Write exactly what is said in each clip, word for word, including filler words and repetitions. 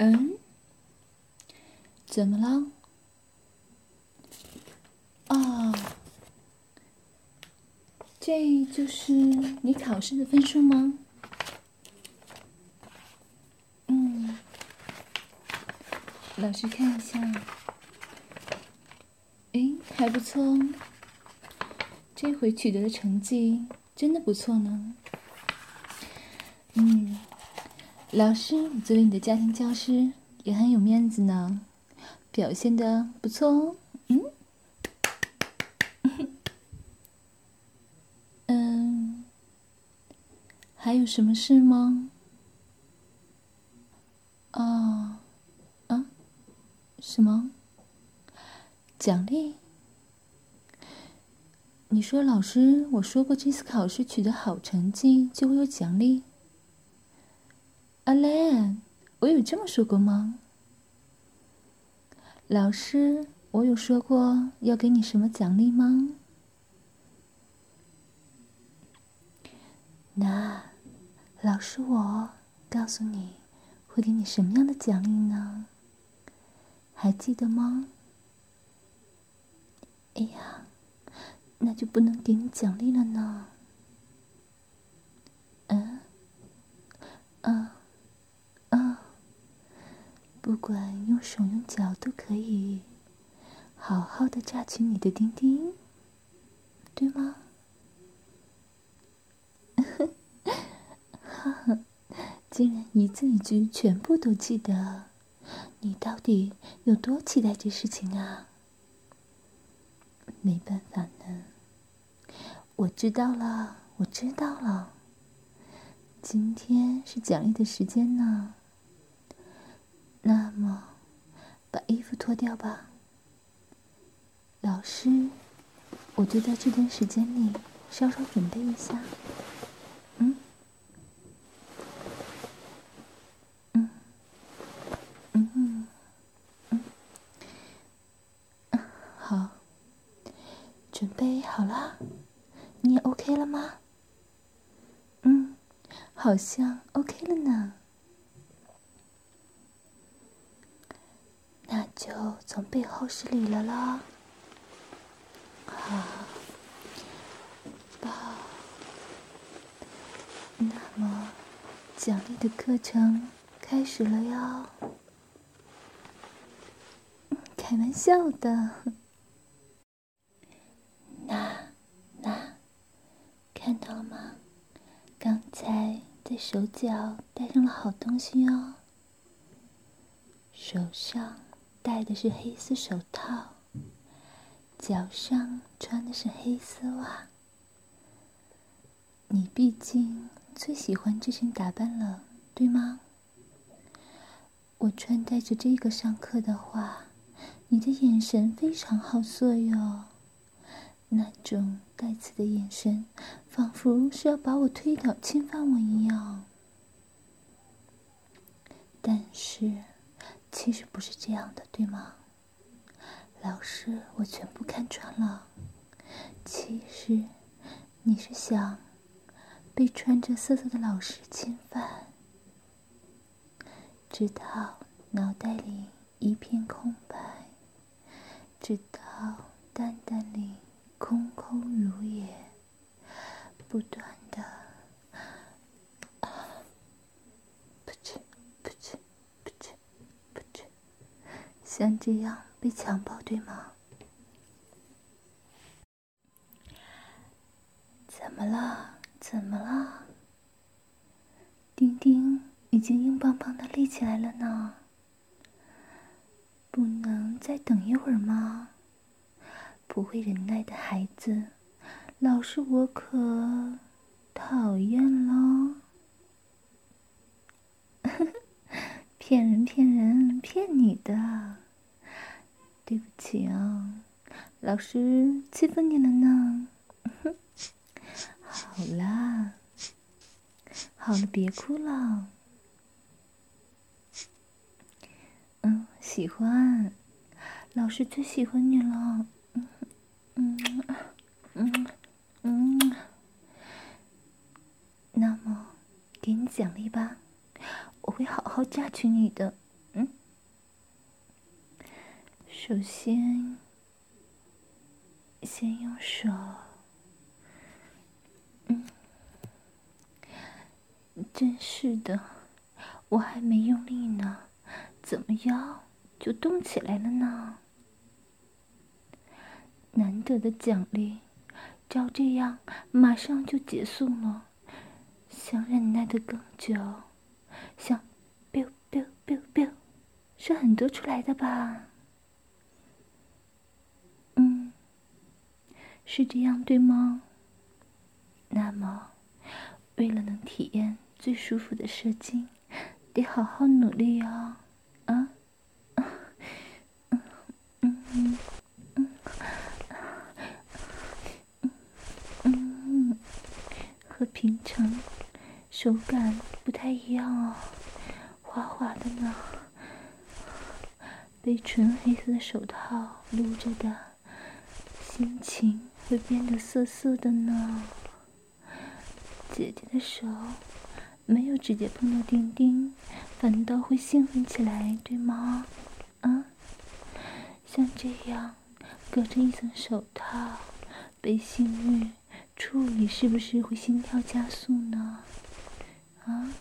嗯，怎么了？啊，这就是你考试的分数吗？嗯，老师看一下。诶，还不错哦，这回取得的成绩真的不错呢。嗯，老师作为你的家庭教师也很有面子呢，表现得不错哦。嗯，嗯，还有什么事吗？哦，啊，什么？奖励？你说老师，我说过这次考试取得好成绩就会有奖励。阿兰，我有这么说过吗？老师，我有说过要给你什么奖励吗？那老师，我告诉你会给你什么样的奖励呢？还记得吗？哎呀，那就不能给你奖励了呢。嗯，嗯，嗯，不管用手用脚都可以，好好的榨取你的丁丁，对吗？哈哈，竟然一字一句全部都记得，你到底有多期待这事情啊？没办法呢，我知道了，我知道了。今天是奖励的时间呢，那么把衣服脱掉吧。老师，我就在这段时间里稍稍准备一下。嗯，嗯，嗯嗯嗯，好，准备好了，你也 OK 了吗？嗯，好像 OK 了呢。那就从背后施礼了啦。好，抱。那么，奖励的课程开始了哟。开玩笑的。那，那，看到了吗？刚才在手脚戴上了好东西哦。手上戴的是黑丝手套，脚上穿的是黑丝袜。你毕竟最喜欢这身打扮了，对吗？我穿戴着这个上课的话，你的眼神非常好色哟。那种带刺的眼神，仿佛是要把我推倒、侵犯我一样。但是，其实不是这样的，对吗？老师，我全部看穿了。其实，你是想被穿着色色的老师侵犯，直到脑袋里一片空白，直到蛋蛋里空空如也，不断的噗嗤噗嗤噗嗤噗嗤，像这样被强暴，对吗？怎么了？怎么了？丁丁已经硬邦邦的立起来了呢。不能再等一会儿吗？不会忍耐的孩子，老师我可讨厌喽。骗人骗人骗你的，对不起啊，老师欺负你了呢。好啦，好了，别哭了。嗯，喜欢，老师最喜欢你了。嗯嗯嗯嗯，那么给你奖励吧，我会好好榨取你的。嗯首先，先用手，嗯，真是的，我还没用力呢，怎么腰就动起来了呢？难得的奖励，照这样马上就结束了，想忍耐的更久，想 biu biu biu biu， 是很多出来的吧？嗯，是这样对吗？那么，为了能体验最舒服的射精，得好好努力哦，啊，嗯嗯嗯嗯嗯，和平常手感不太一样哦，滑滑的呢，被纯黑色的手套撸着的，心情会变得涩涩的呢。姐姐的手没有直接碰到丁丁，反倒会兴奋起来，对吗？啊，像这样隔着一层手套被性欲处理，是不是会心跳加速呢？啊，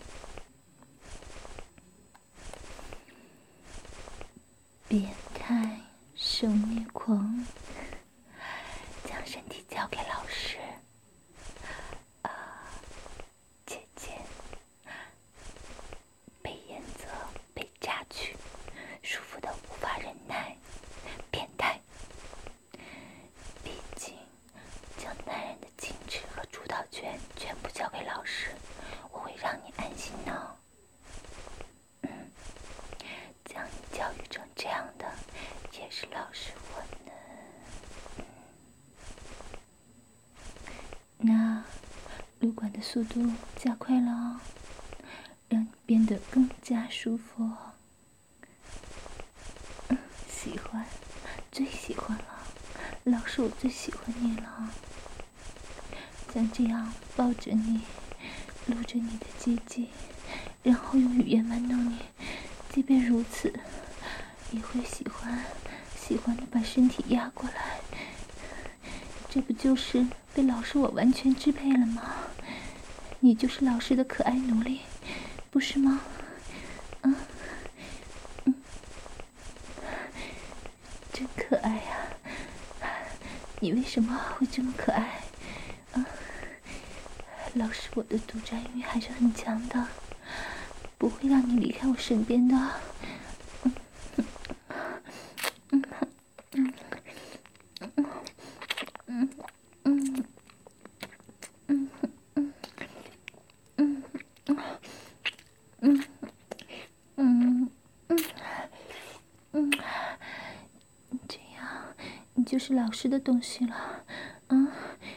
变态受虐狂，将身体交给老师。啊，姐姐被沿着被榨取，舒服的无法忍耐，变态。毕竟将男人的矜持和主导权全部交给老师，我会让你安心呢。嗯，将你教育成这样的，也是老师我呢。嗯，那撸管的速度加快了哦，让你变得更加舒服哦。嗯，喜欢，最喜欢了，老师我最喜欢你了。像这样抱着你，撸着你的鸡鸡，然后用语言玩弄你，即便如此，也会喜欢，喜欢的把身体压过来。这不就是被老师我完全支配了吗？你就是老师的可爱奴隶，不是吗？嗯嗯，真可爱呀！你为什么会这么可爱？啊，老师我的独占欲还是很强的，不会让你离开我身边的。嗯嗯嗯嗯嗯嗯嗯嗯嗯嗯嗯嗯，这样你就是老师的东西了。嗯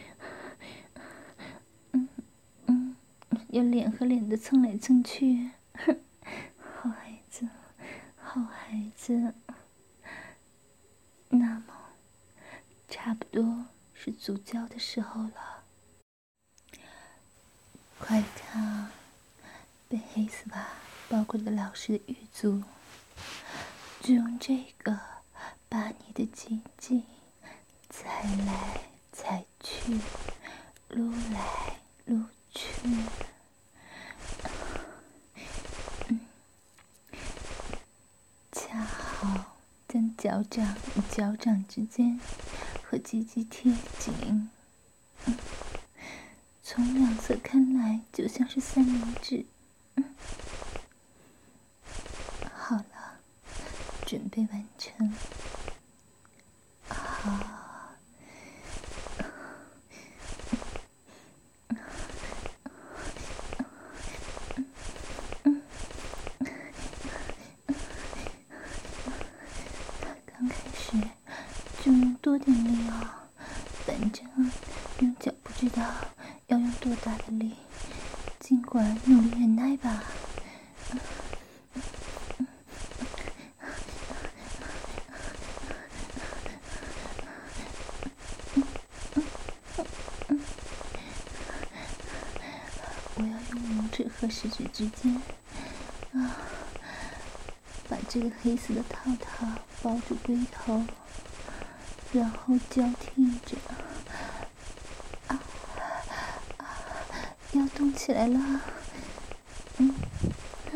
嗯嗯，要脸和脸的蹭来蹭去。好孩子，好孩子。那么，差不多是足交的时候了。快看，被黑丝袜包裹的老师的玉足，就用这个把你的鸡鸡踩来踩去，撸来撸去。嗯，恰好将脚掌与脚掌之间和鸡鸡贴紧。嗯，从两侧看来就像是三明治。嗯，好了，准备完成。好。刚开始就用多点力哦，反正用脚不知道要用多大的力，尽管努力忍耐吧。我要用拇指和食指之间啊，把把这个黑色的套套包住龟头，然后交替着，啊啊，要动起来了。嗯，啊，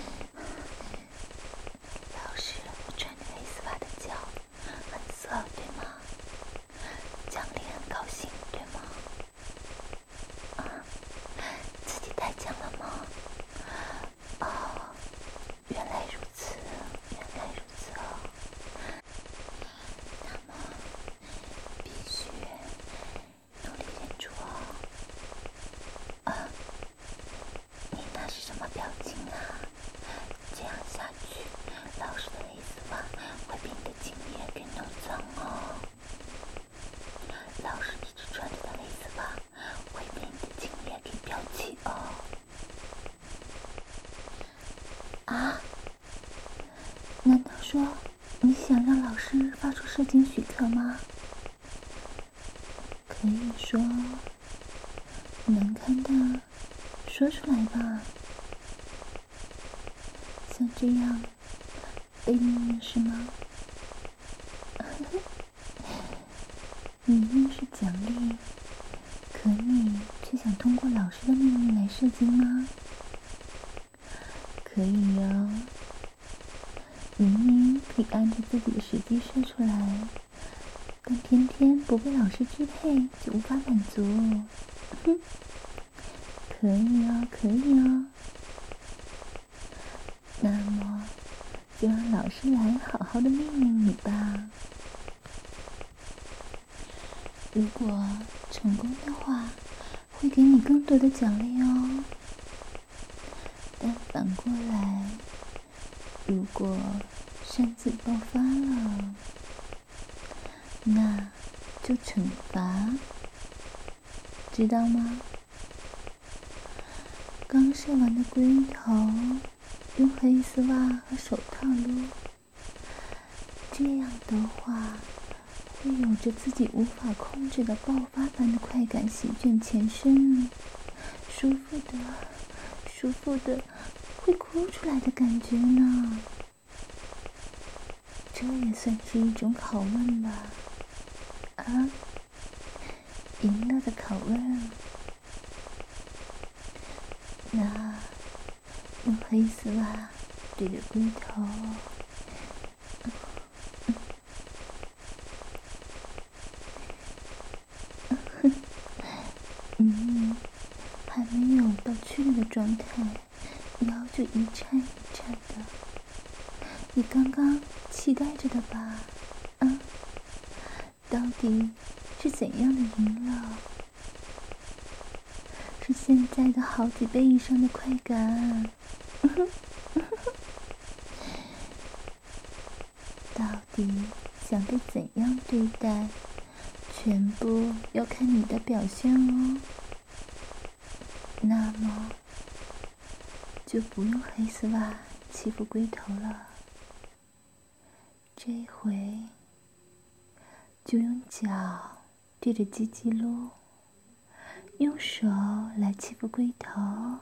老师，我穿着黑丝袜的脚很色，对吗？奖励很高兴，对吗？啊，自己太强了吗？哦，原来如此，原来如此哦。那么必须努力忍住哦。啊，你那是什么表情啊？这样下去，老师的黑丝袜会被你的精液给弄脏哦。老师一直穿着的黑丝袜会被你的精液给飙起哦。啊？难道说你想让老师发出射精许可吗？可以说，难堪的说出来吧。像这样被命令是吗？明明是奖励，可你却想通过老师的命令来射精吗？可以哟，明明可以按照自己的时机射出来，但偏偏不被老师支配，就无法满足。哼，可以哦，可以哦。那么，就让老师来好好的命令你吧。如果成功的话，会给你更多的奖励哦。但反过来，如果擅自爆发了，那就惩罚，知道吗？刚射完的龟头，用黑丝袜和手套撸，这样的话，会有着自己无法控制的爆发般的快感席卷全身，舒服的，舒服的，会哭出来的感觉呢。这也算是一种拷问吧？啊，赢了的拷问。那用黑丝袜对着龟头，嗯，还没有到确认的状态，腰就一颤一颤的。你刚刚期待着的吧？啊，到底是怎样的赢了？是现在的好几倍以上的快感。到底想被怎样对待，全部要看你的表现哦。那么，就不用黑丝袜欺负龟头了，这回就用脚对着鸡鸡撸，用手来欺负龟头，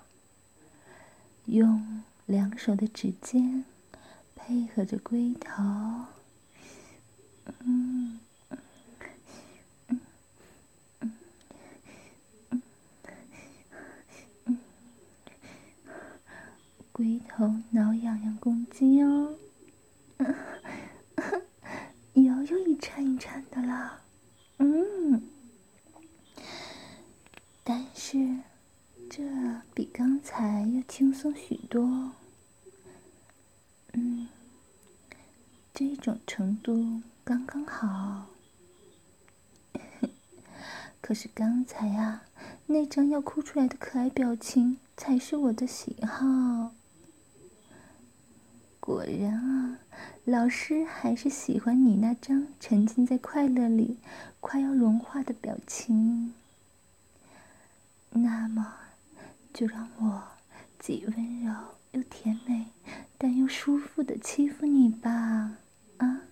用两手的指尖配合着龟头，嗯嗯嗯嗯嗯，龟头挠痒痒公鸡哦，腰又一颤一颤的了，嗯，但是这比刚才要轻松许多。嗯，这种程度刚刚好。可是刚才啊，那张要哭出来的可爱表情才是我的喜好。果然啊，老师还是喜欢你那张沉浸在快乐里快要融化的表情。那么，就让我既温柔又甜美，但又舒服的欺负你吧，啊！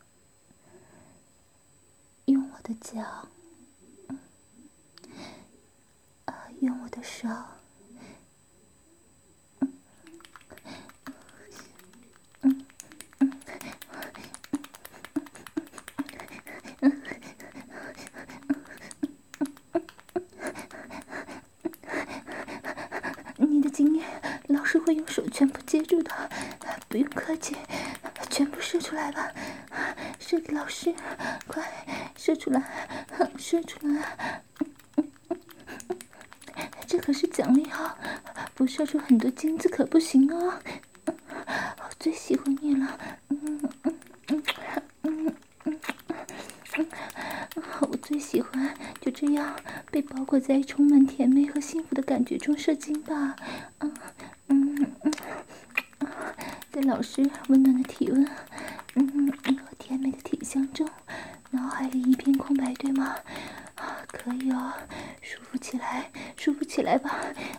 用我的脚，嗯，啊，用我的手，嗯，嗯， 部接住的，不用客气，全部射出来吧，射给老师，快射出来，射出来！这可是奖励啊，不射出很多金子可不行啊！我最喜欢你了，嗯嗯嗯嗯嗯嗯，我最喜欢就这样被包裹在充满甜美和幸福的感觉中射精吧，嗯嗯嗯，在老师温暖的体温，嗯和甜美的体香中，脑海里一片空白，对吗？可以哦，舒服起来，舒服起来吧。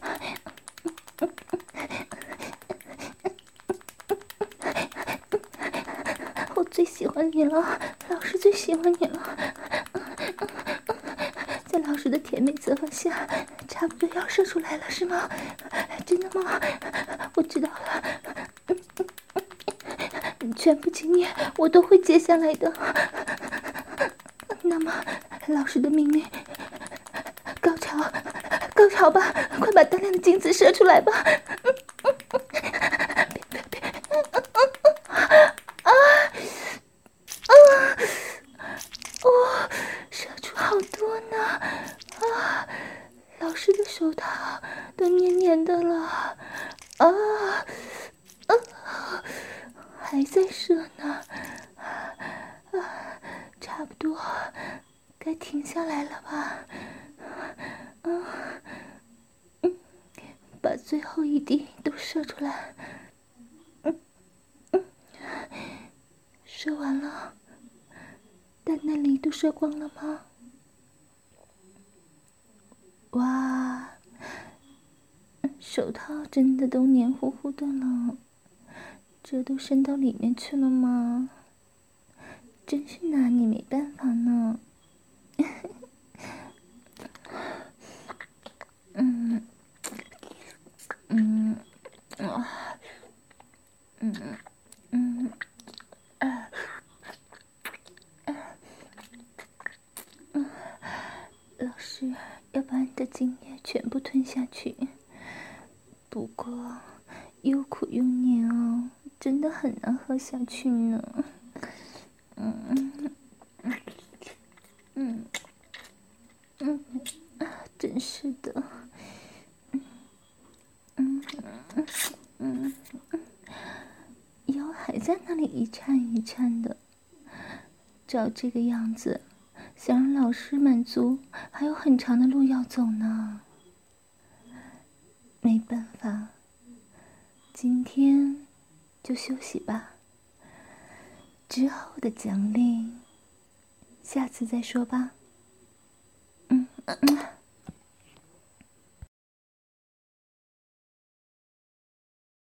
我最喜欢你了，老师最喜欢你了。在老师的甜美责问下，差不多要射出来了，是吗？真的吗？我知道了，全部经验我都会接下来的。那么，老师的命令，高潮，高潮吧！快把大量的精子射出来吧！啊啊！哦，射出好多呢！啊，老师的手套都黏黏的了。啊啊！还在射呢。啊，差不多该停下来了吧？嗯嗯，把最后一滴都射出来。嗯嗯，射完了，蛋蛋里都射光了吗？哇，手套真的都黏糊糊的了，这都伸到里面去了吗？真是拿你没办法呢。嗯嗯啊嗯嗯啊嗯，老师要把你的精液全部吞下去，不过又苦又黏哦，真的很难喝下去呢。嗯嗯嗯嗯，真是的。嗯嗯嗯嗯，腰还在那里一颤一颤的，照这个样子，想让老师满足，还有很长的路要走呢。没办法，今天就休息吧。之后的奖励，下次再说吧。嗯嗯。